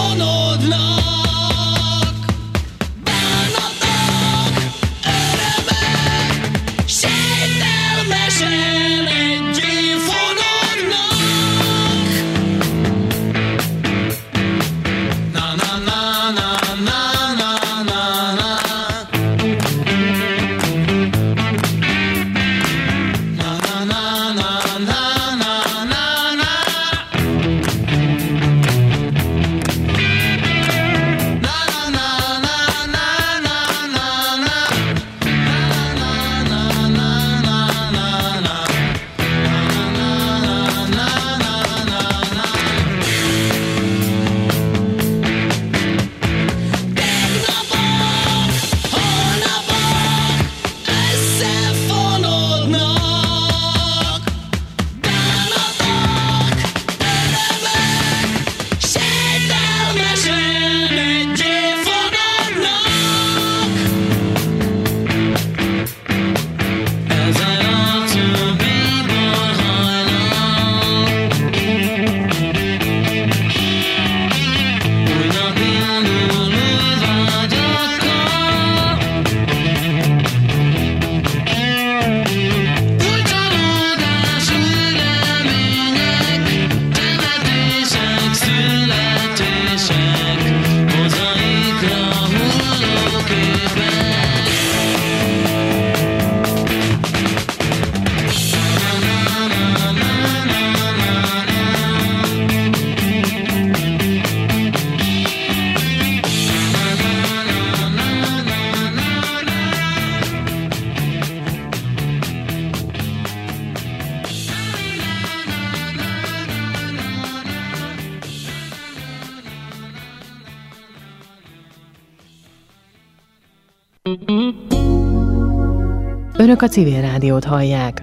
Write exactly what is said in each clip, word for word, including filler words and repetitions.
Önök a Civil Rádiót hallják.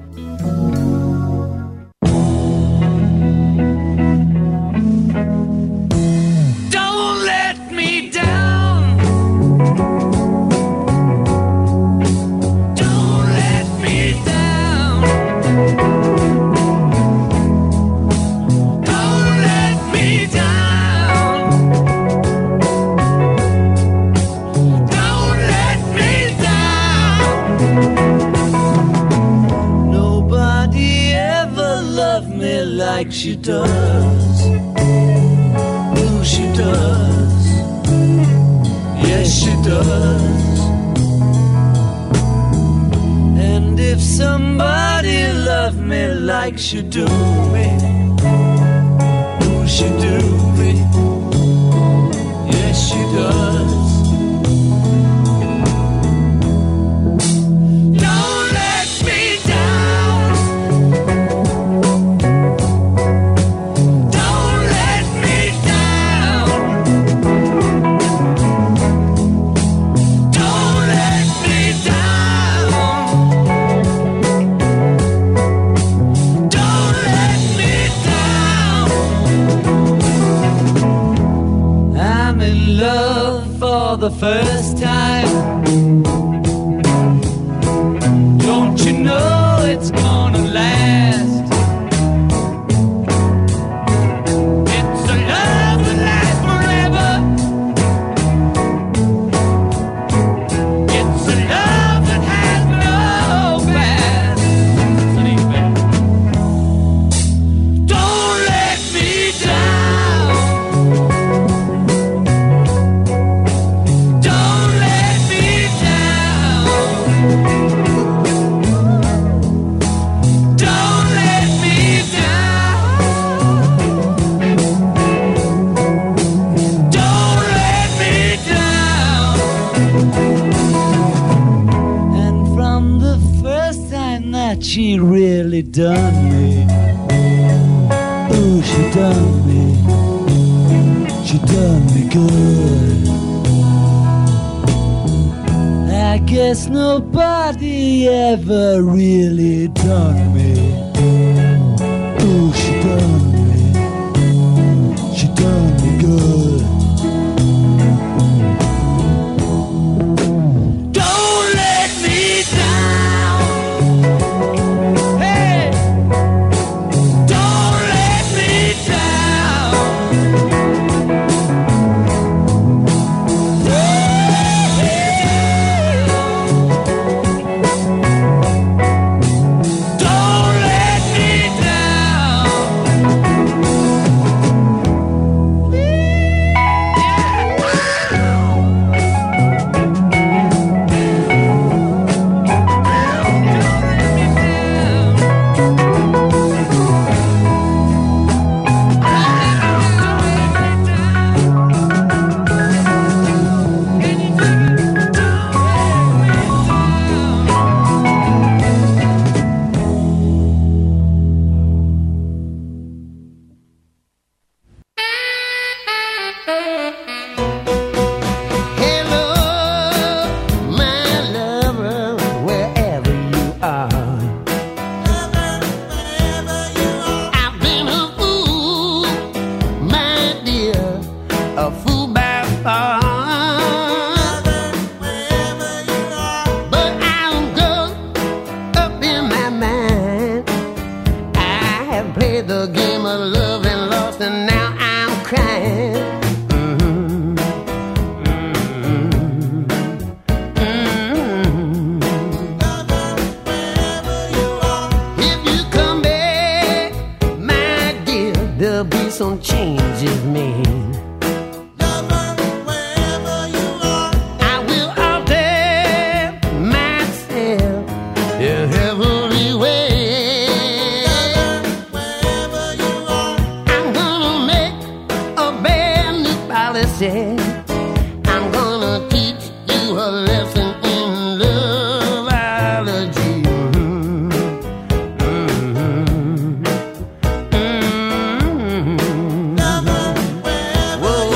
Like she does, oh she does, yes she does. And if somebody loved me like she do me, oh she do me, yes she does. The first time, don't you know it's gonna last? It's a love that lasts forever. It's a love that has no past. Don't let me down. She really done me. Oh, she done me. She done me good. I guess nobody ever really done me. Oh, she done me. She done me good. Don't let me down. far. But I'm good up in my mind. I have played the game of love and lost, and now I'm crying. Mm-hmm. Mm-hmm. Mm-hmm. If you come back, my dear, there'll be some changes made. I'm gonna teach you a lesson in loveology. Mm-hmm. Mm-hmm. Mm-hmm. Whoa.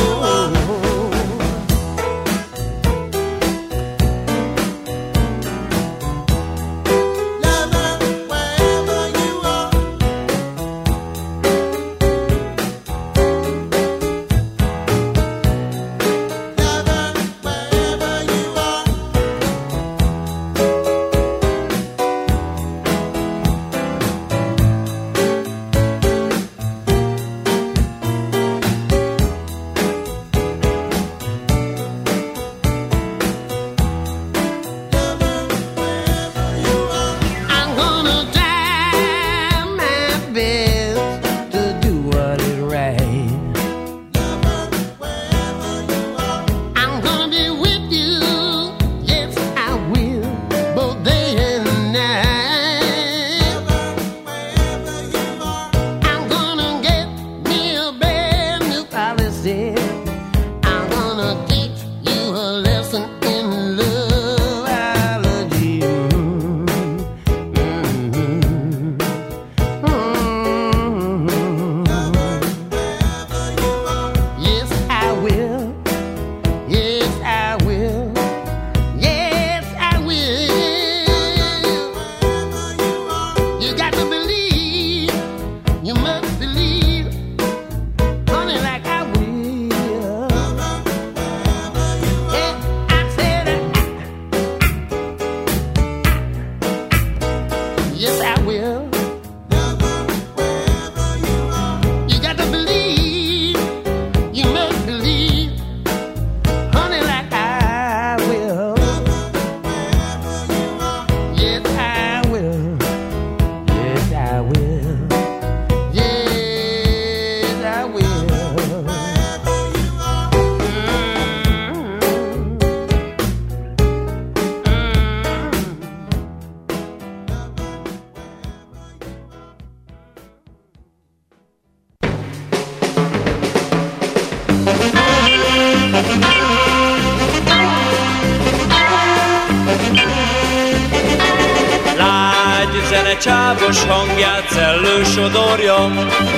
Csávos hangját szellő sodorja,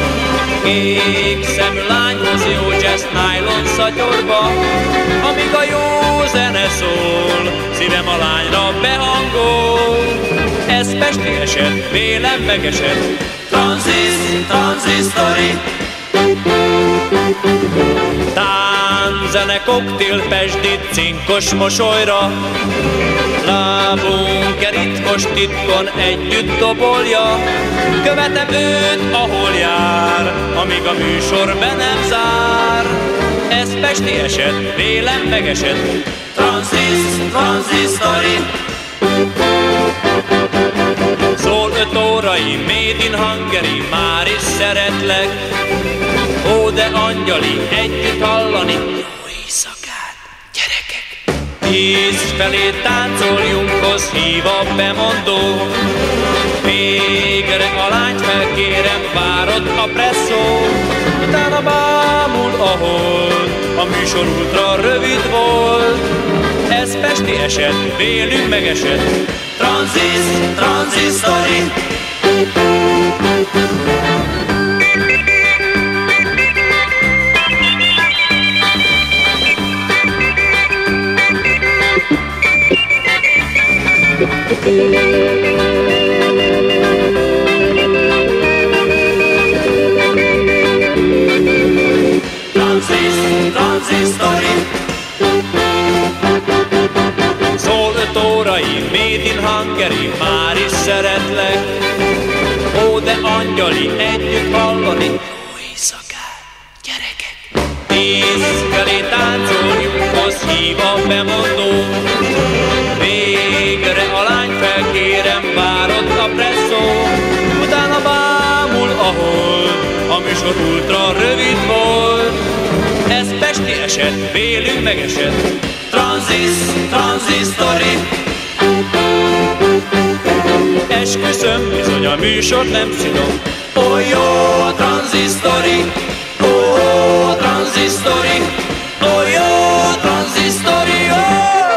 kék szemű lányhoz jó jazz nylon szatyorba, amíg a jó zene szól, szívem a lányra behangol. Ez pesti eset, vélem megesett, tranzis, tranzisztori. Tánzene, koktél, pesdit, cinkos mosolyra, lábunk ritkos titkon együtt dobolja. Követem őt, ahol jár, amíg a műsor be nem zár. Ez pesti eset, vélem megesett, tranzis, tranzisztori. Szól öt órai, made in Hungary, már is szeretlek. Ó, de angyali, együtt hallani, jó éjszakát, gyerekek! Tíz felé táncoljunk, hív a bemondó. Végre a lányt felkérem, várod a presszó. Utána bámul a hold, a műsor ultra rövid volt. Ez pesti eset, vélünk megesett, tranzis, tranzisztori. Tranzis, tranzisztori. reggeli, már is szeretlek. Ó, de angyali, együtt hallani jó éjszakát, gyerekek! Tíz felé táncoljunk, az hív a bemondó. Végre a lány felkérem, várott a presszó. Utána bámul, ahol a műsor ultra rövid volt. Ez pesti eset, vélünk megesett. Tranzis, tranzisztori. Esküszöm, bizony a műsor nem szidom. Ó, jó a tranzisztori, ó, a tranzisztori, ó, jó a tranzisztori, ó.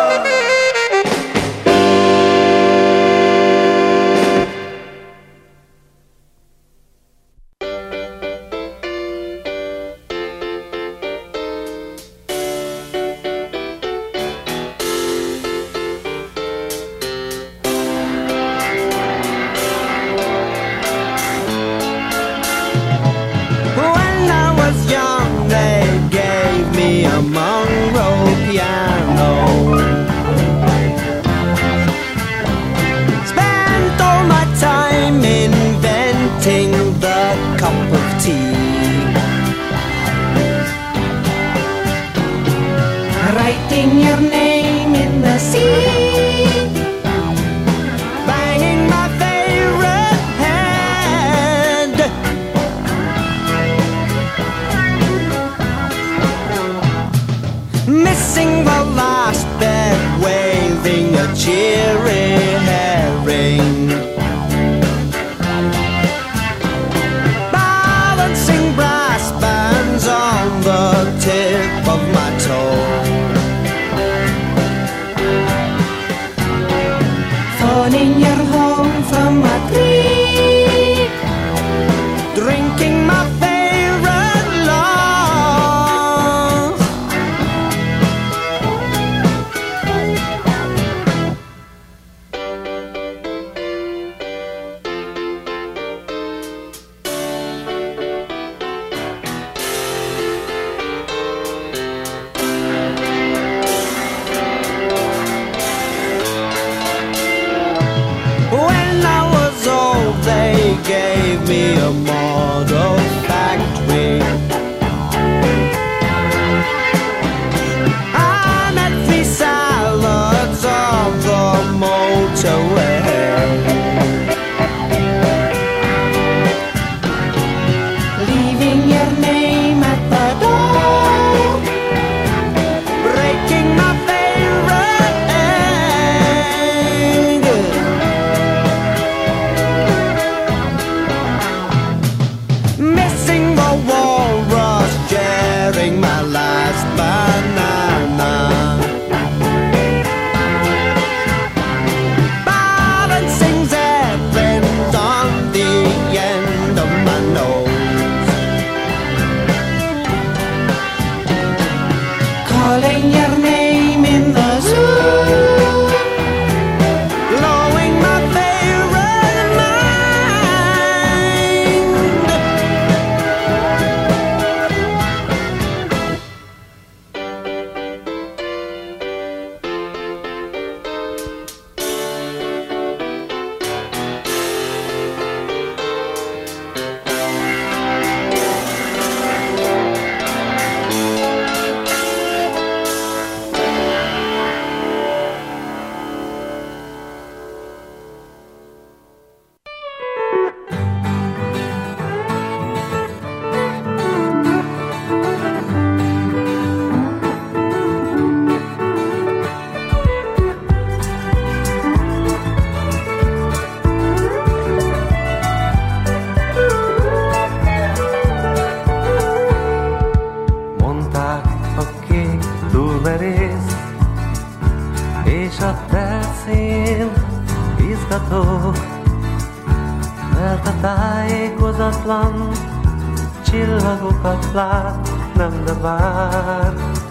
Csillagokat lát, nem de vár,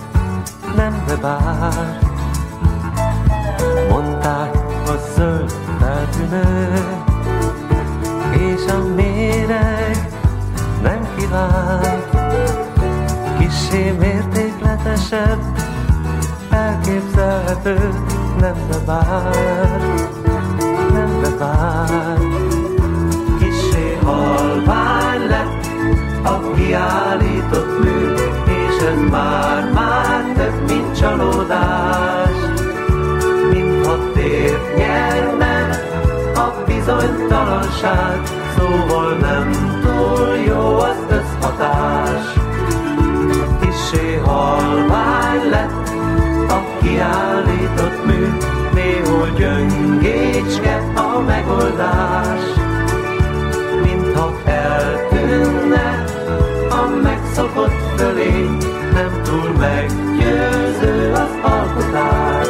nem de vár. Mondták a zöld feltűnő, és a méreg nem kívánt. Kissé mértékletesebb, elképzelhető, nem de vár. vár. Kissé halvány lett a kiállított mű, és ez már-már több, mint csalódás. Mintha tért nyerne a bizonytalanság, szóval nem túl jó az összhatás. Kissé halvány lett a kiállított mű, néhol gyöngécske a megoldás. Mintha eltűnne a megszokott fölény, nem túl meggyőző az alkotás.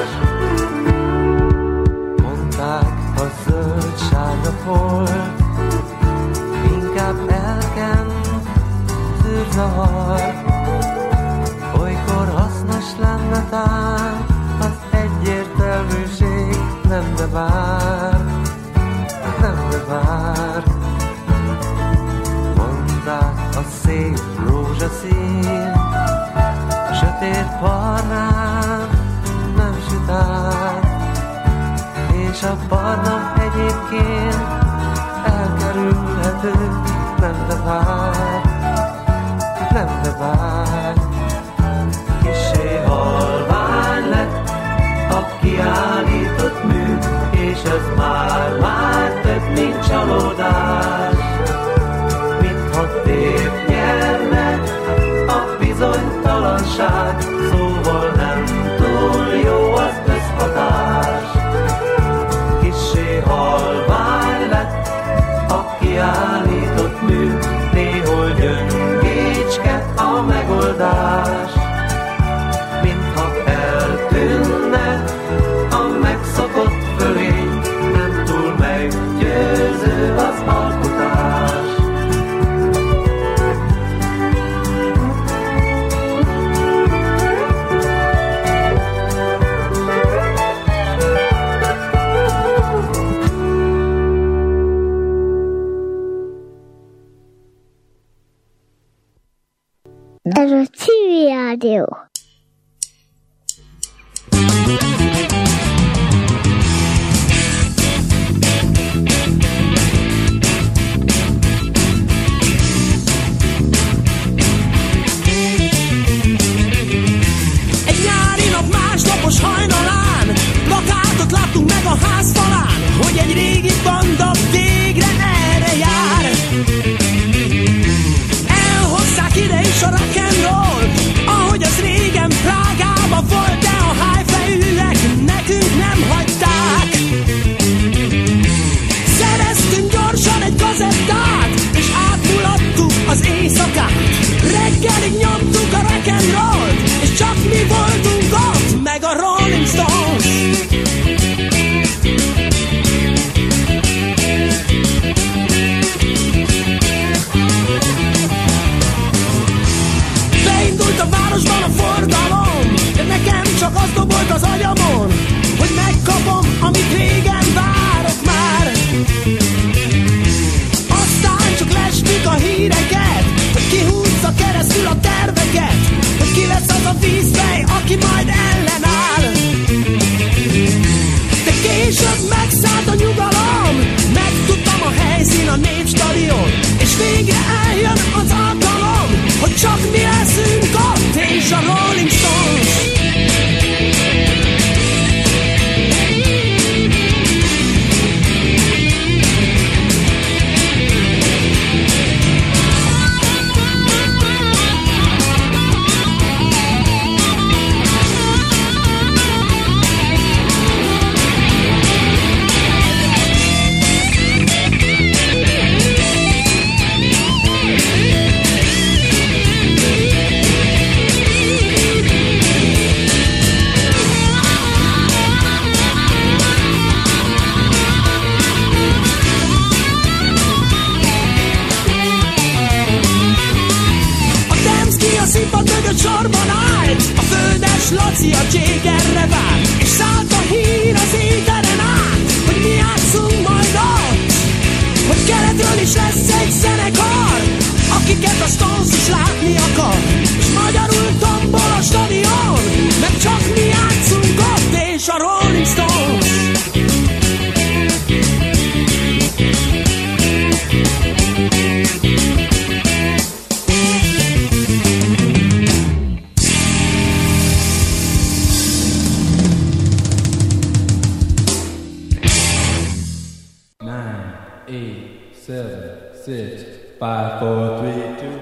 Mondták, a zöld sárga volt, inkább elkent zűrzavar. Olykor hasznos lenne tán az egyértelműség, nem de bár, nem de bár. Mondták, a szép rózsaszín sötét barnán nem süt át, és a barna egyébként elkerülhető, nem de bár, nem de bár. Kissé halvány lett a kiállított mű, és ez már-már több, mint csalódás. Mintha tért nyerne a bizonytalanság, szóval nem túl jó az összhatás. Kissé halvány lett a kiállított mű, néhol gyöngécske a megoldás. Mintha eltűnne a megszokott fölény, nem túl meggyőző az alkotás. Ez a Civil Rádió. Egy nyári nap másnapos hajnalán plakátot láttunk meg a ház falán, hogy egy régi banda végre erre jár. Elhozzák ide is a rock and roll, ahogy az régen Prágában volt, de a hi-fi-űek nekünk nem hagyták. Szereztünk gyorsan egy kazettát, és átmulattuk az éjszakát. Reggelig nyomtuk a rock and roll-t, és csak mi voltunk ott, meg a Rolling Stones. Beindult a városban a forgalom, de nekem csak az dobolt az agyamon, hogy megkapom, amit régen várok már. Aztán csak lestük a híreket, hogy ki húzza keresztül a terveket, hogy ki lesz az a vízfej, aki majd ellenáll. De később megszállt a nyugalom, megtudtam a helyszín a Népstadion, és végre eljön az alkalom, hogy csak mi leszünk ott, és a Rolling Stones. Sorban állt, a földes Laci a Jaggerre várt, és szállt a hír az éteren át, hogy mi játszunk majd ott, hogy keletről is lesz egy zenekar, akiket a Stones is látni akar, és magyarul tombol a stadion, mert csak mi játszunk ott, és a Rolling Stones. seven, six, five, four, three, two.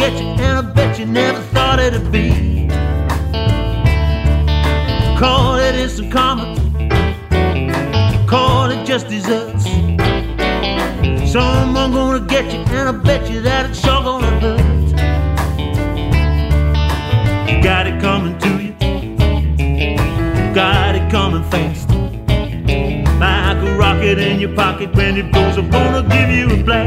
get you, and I bet you never thought it'd be. Call it instant karma, call it just desserts. Someone gonna get you, and I bet you that it's sure gonna hurt. You got it coming to you, got it coming fast. Like a rocket in your pocket when it goes, I'm gonna give you a blast.